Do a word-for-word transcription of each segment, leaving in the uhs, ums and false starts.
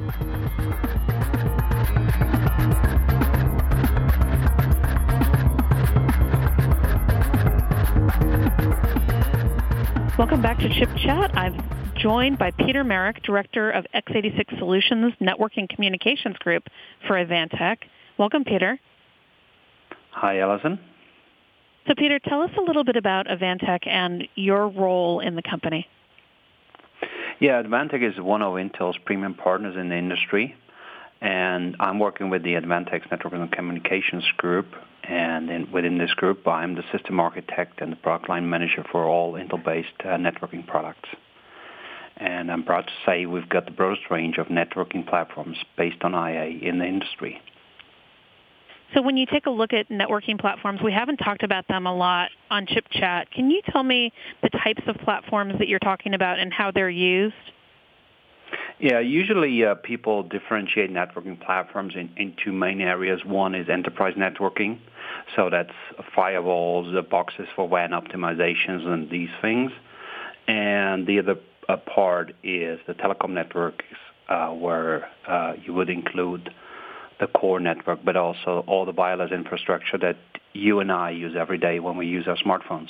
Welcome back to Chip Chat. I'm joined by Peter Marek, Director of x eighty-six Solutions Networking Communications Group for Advantech. Welcome, Peter. Hi, Allison. So, Peter, tell us a little bit about Advantech and your role in the company. Yeah, Advantech is one of Intel's premium partners in the industry, and I'm working with the Advantech Networking and Communications Group. And in, within this group, I'm the system architect and the product line manager for all Intel-based uh, networking products. And I'm proud to say we've got the broadest range of networking platforms based on I A in the industry. So when you take a look at networking platforms, we haven't talked about them a lot on Chip Chat. Can you tell me the types of platforms that you're talking about and how they're used? Yeah, usually uh, people differentiate networking platforms in, in two main areas. One is enterprise networking, so that's firewalls, the boxes for W A N optimizations and these things. And the other uh, part is the telecom networks, uh, where uh, you would include the core network, but also all the wireless infrastructure that you and I use every day when we use our smartphones.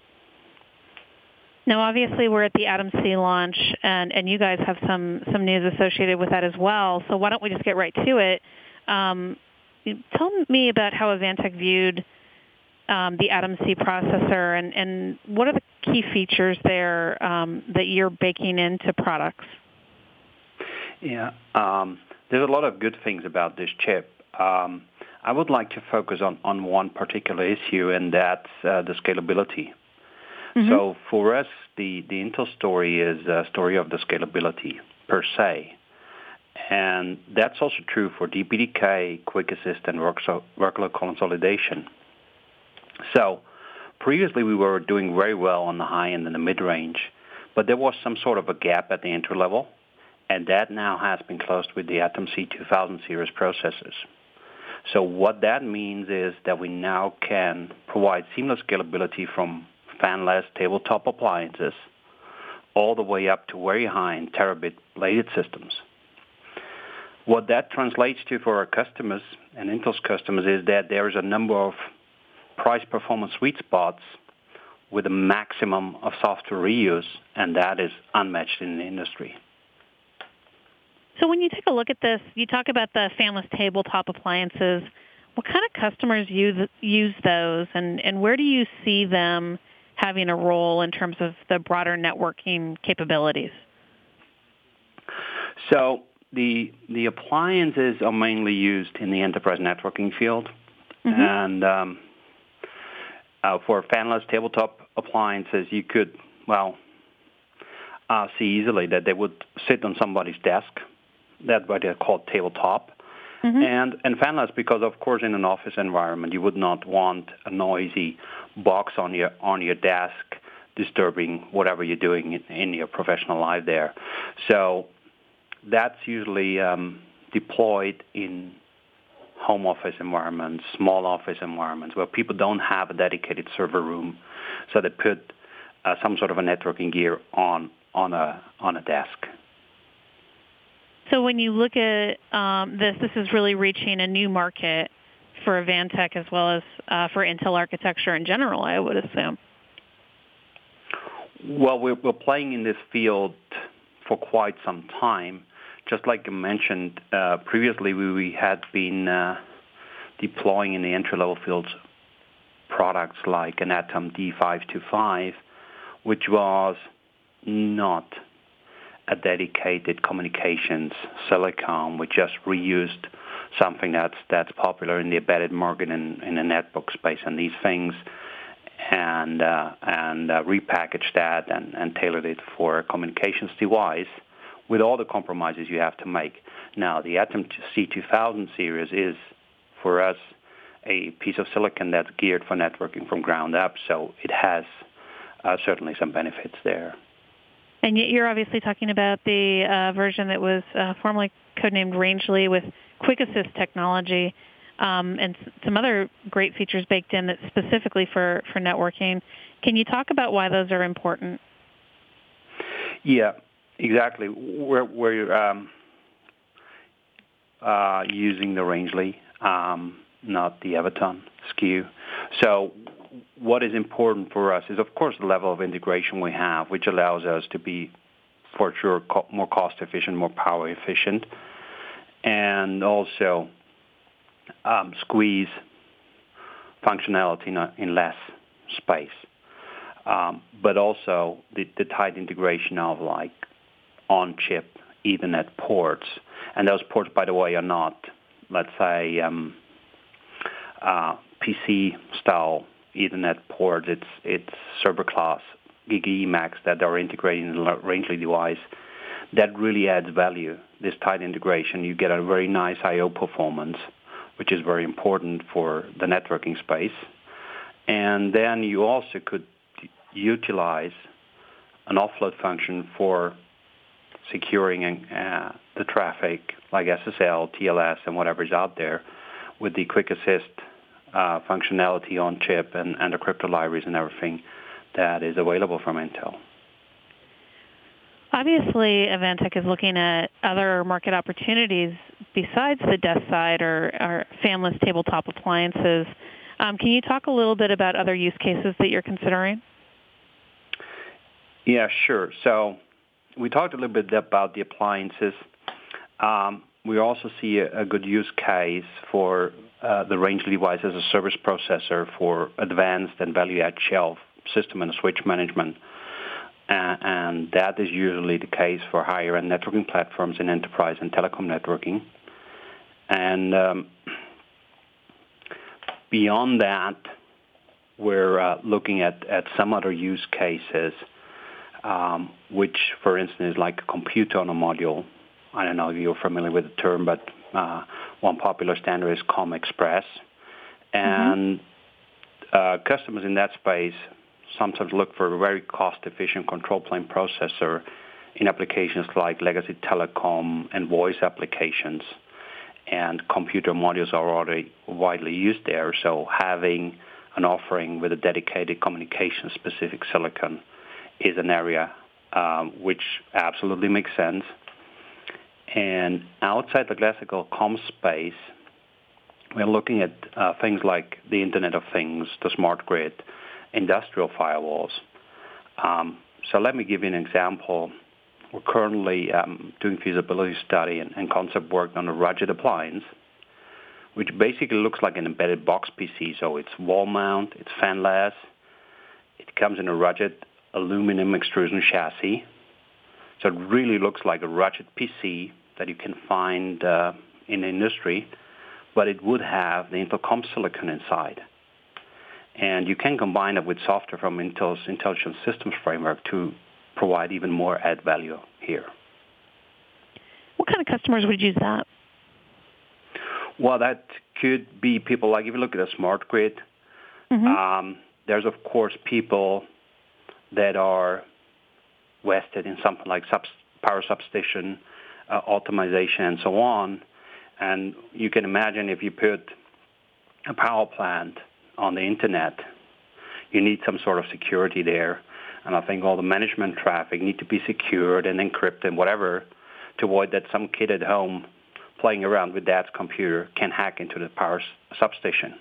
Now, obviously, we're at the Atom C launch, and, and you guys have some, some news associated with that as well. So why don't we just get right to it? Um, tell me about how Advantech viewed um, the Atom C processor, and, and what are the key features there um, that you're baking into products? Yeah, um, there's a lot of good things about this chip. Um, I would like to focus on, on one particular issue, and that's uh, the scalability. Mm-hmm. So for us, the, the Intel story is a story of the scalability per se. And that's also true for D P D K, Quick Assist, and work, so, workload consolidation. So previously we were doing very well on the high end and the mid-range, but there was some sort of a gap at the entry level, and that now has been closed with the Atom C two thousand series processors. So what that means is that we now can provide seamless scalability from fanless tabletop appliances all the way up to very high-end terabit-bladed systems. What that translates to for our customers and Intel's customers is that there is a number of price-performance sweet spots with a maximum of software reuse, and that is unmatched in the industry. So when you take a look at this, you talk about the fanless tabletop appliances. What kind of customers use, use those, and, and where do you see them having a role in terms of the broader networking capabilities? So the the appliances are mainly used in the enterprise networking field. Mm-hmm. And um, uh, for fanless tabletop appliances, you could, well, uh, see easily that they would sit on somebody's desk. That's what they're called tabletop. Mm-hmm. And, and fanless because, of course, in an office environment, you would not want a noisy box on your on your desk disturbing whatever you're doing in, in your professional life there. So that's usually um, deployed in home office environments, small office environments, where people don't have a dedicated server room. So they put uh, some sort of a networking gear on on a on a desk. So when you look at um, this, this is really reaching a new market for Advantech as well as uh, for Intel architecture in general, I would assume. Well, we're, we're playing in this field for quite some time. Just like you mentioned uh, previously, we, we had been uh, deploying in the entry-level fields products like an Atom D five twenty-five, which was not a dedicated communications silicon. We just reused something that's that's popular in the embedded market in, in the netbook space and these things, and uh, and uh, repackaged that and, and tailored it for a communications device with all the compromises you have to make. Now, the Atom C two thousand series is, for us, a piece of silicon that's geared for networking from ground up, so it has uh, certainly some benefits there. And you're obviously talking about the uh, version that was uh, formerly codenamed Rangeley with Quick Assist technology um, and some other great features baked in that's specifically for, for networking. Can you talk about why those are important? Yeah, exactly. Where, where um, uh, using the Rangeley, um, not the Avoton S K U. So what is important for us is, of course, the level of integration we have, which allows us to be, for sure, co- more cost efficient, more power efficient, and also um, squeeze functionality in, a, in less space. Um, but also the, the tight integration of like on-chip Ethernet ports. And those ports, by the way, are not, let's say, um, uh, P C-style Ethernet ports. It's it's server-class GigaEmax that are integrated in the Rangeley device. That really adds value, this tight integration. You get a very nice I O performance, which is very important for the networking space. And then you also could utilize an offload function for securing uh, the traffic like S S L, T L S, and whatever is out there with the quick assist uh, functionality on chip and, and the crypto libraries and everything that is available from Intel. Obviously, Advantech is looking at other market opportunities besides the desk side or, or fanless tabletop appliances. Um, can you talk a little bit about other use cases that you're considering? Yeah, sure. So we talked a little bit about the appliances. Um, we also see a, a good use case for uh, the Rangeley device as a service processor for advanced and value-add shelf system and switch management. Uh, and that is usually the case for higher-end networking platforms in enterprise and telecom networking. And um, beyond that, we're uh, looking at, at some other use cases, um, which, for instance, is like a computer on a module. I don't know if you're familiar with the term, but uh, one popular standard is CommExpress. And mm-hmm. uh, customers in that space sometimes look for a very cost-efficient control plane processor in applications like legacy telecom and voice applications. And computer modules are already widely used there, so having an offering with a dedicated communication-specific silicon is an area um, which absolutely makes sense. And outside the classical comm space, we're looking at uh, things like the Internet of Things, the smart grid, industrial firewalls. Um, so let me give you an example. We're currently um, doing feasibility study and, and concept work on a rugged appliance, which basically looks like an embedded box P C. So it's wall mount, it's fanless, it comes in a rugged aluminum extrusion chassis. So it really looks like a rugged P C that you can find uh, in the industry, but it would have the Intel Comm silicon inside. And you can combine it with software from Intel's Intelligent Systems Framework to provide even more add value here. What kind of customers would use that? Well, that could be people like, if you look at a smart grid, mm-hmm. um, there's, of course, people that are vested in something like sub- power substation, uh, optimization, and so on. And you can imagine if you put a power plant on the Internet, you need some sort of security there. And I think all the management traffic need to be secured and encrypted and whatever to avoid that some kid at home playing around with dad's computer can hack into the power substation.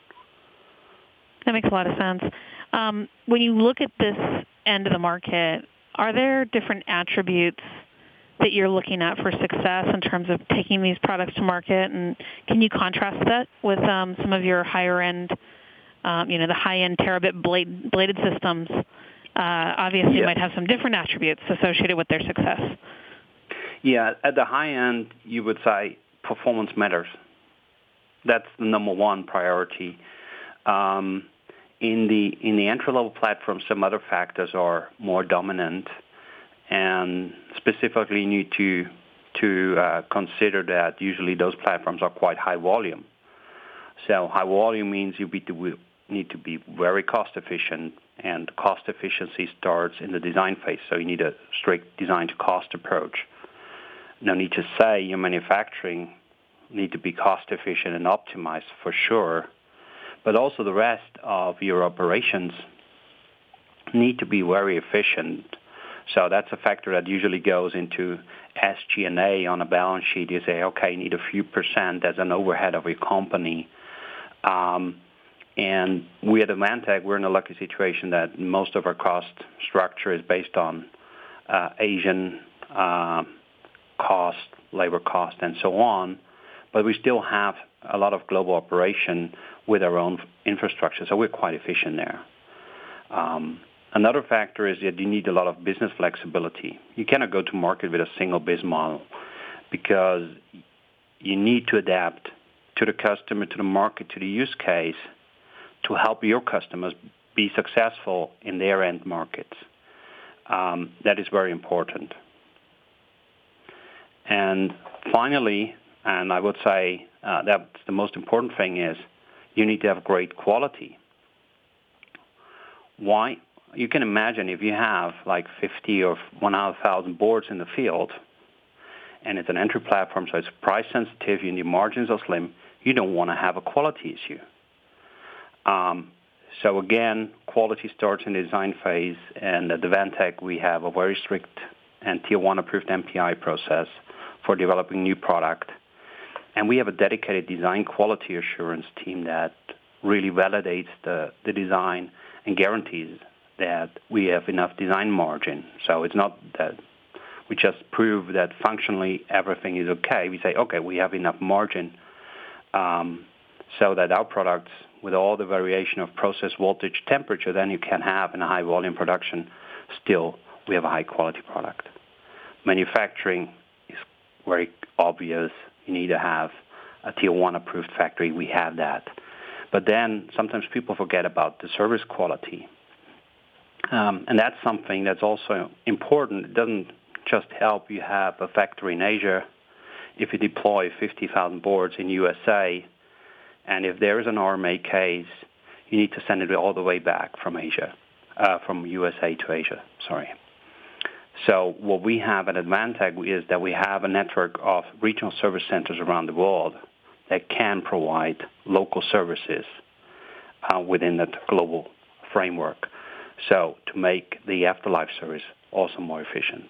That makes a lot of sense. Um, when you look at this end of the market, are there different attributes that you're looking at for success in terms of taking these products to market? And can you contrast that with um, some of your higher-end, um, you know, the high-end terabit blade, bladed systems? Uh, obviously, yeah. might have some different attributes associated with their success. Yeah, at the high end, you would say performance matters. That's the number one priority. Um, in the in the entry-level platform, some other factors are more dominant, and specifically you need to to uh, consider that usually those platforms are quite high volume. So high volume means you need to, need to be very cost efficient, and cost efficiency starts in the design phase. So you need a strict design to cost approach. No need to say your manufacturing need to be cost efficient and optimized for sure, but also the rest of your operations need to be very efficient So that's a factor that usually goes into S G and A on a balance sheet. You say, okay, you need a few percent as an overhead of your company. Um, and we at Advantech, we're in a lucky situation that most of our cost structure is based on uh, Asian uh, cost, labor cost, and so on. But we still have a lot of global operation with our own infrastructure, so we're quite efficient there. Um, another factor is that you need a lot of business flexibility. You cannot go to market with a single biz model because you need to adapt to the customer, to the market, to the use case to help your customers be successful in their end markets. Um, that is very important. And finally, and I would say uh, that's the most important thing is you need to have great quality. Why? You can imagine if you have like fifty or one hundred thousand boards in the field, and it's an entry platform, so it's price sensitive, and your margins are slim, you don't want to have a quality issue. Um, so again, quality starts in the design phase, and at Advantech we have a very strict and Tier one approved M P I process for developing new product. And we have a dedicated design quality assurance team that really validates the, the design and guarantees that we have enough design margin. So it's not that we just prove that functionally everything is okay. We say, okay, we have enough margin um, so that our products, with all the variation of process, voltage, temperature, then you can have in a high volume production, still we have a high quality product. Manufacturing is very obvious. You need to have a Tier one approved factory. We have that. But then sometimes people forget about the service quality. Um, and that's something that's also important. It doesn't just help you have a factory in Asia. If you deploy fifty thousand boards in U S A, and if there is an R M A case, you need to send it all the way back from Asia, uh, from U S A to Asia, sorry. So what we have at Advantech is that we have a network of regional service centers around the world that can provide local services uh, within that global framework. So to make the afterlife service also more efficient.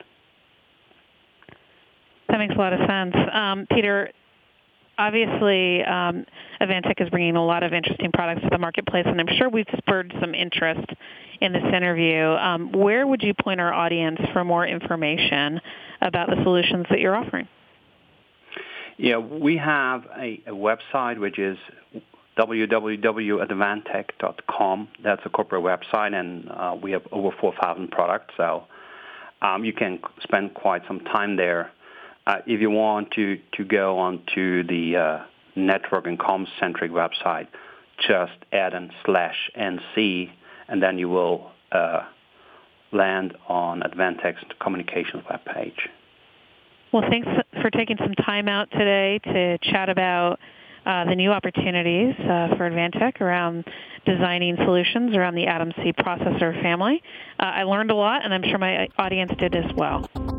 That makes a lot of sense. Um, Peter, obviously, um, Advantech is bringing a lot of interesting products to the marketplace, and I'm sure we've spurred some interest in this interview. Um, where would you point our audience for more information about the solutions that you're offering? Yeah, we have a, a website which is w w w dot advantech dot com. That's a corporate website, and uh, we have over four thousand products, so um, you can spend quite some time there. Uh, if you want to, to go on to the uh, network and comms-centric website, just add an slash N C, and then you will uh, land on Advantech's communications webpage. Well, thanks for taking some time out today to chat about uh, the new opportunities uh, for Advantech around designing solutions around the Atom C processor family. Uh, I learned a lot, and I'm sure my audience did as well.